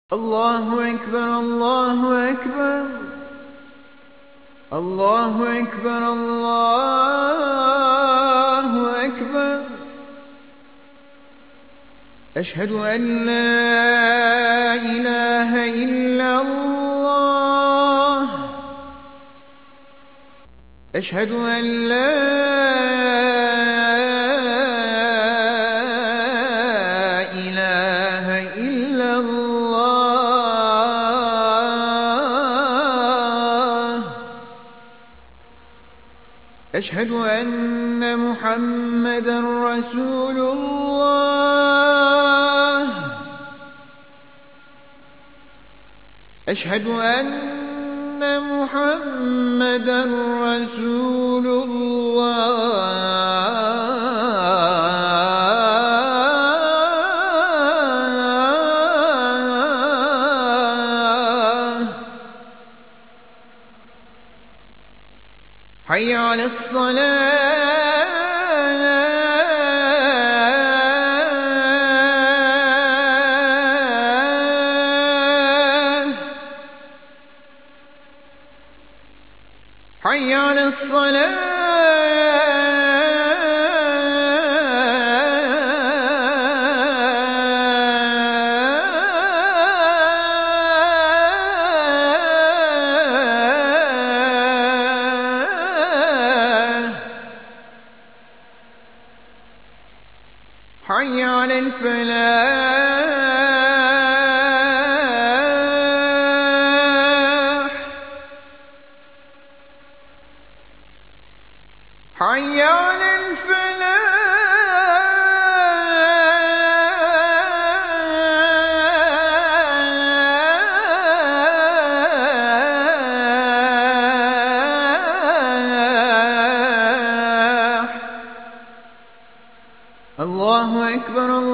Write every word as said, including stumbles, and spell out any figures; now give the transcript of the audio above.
الله أكبر الله أكبر الله أكبر الله أكبر. أشهد أن لا إله إلا الله. أشهد أن لا إله إلا الله. أشهد أن محمدًا رسول الله. أشهد أن محمدًا رسول الله. حي على الصلاة. حي على الصلاة. حي على الفلاح. حي على الفلاح. الله أكبر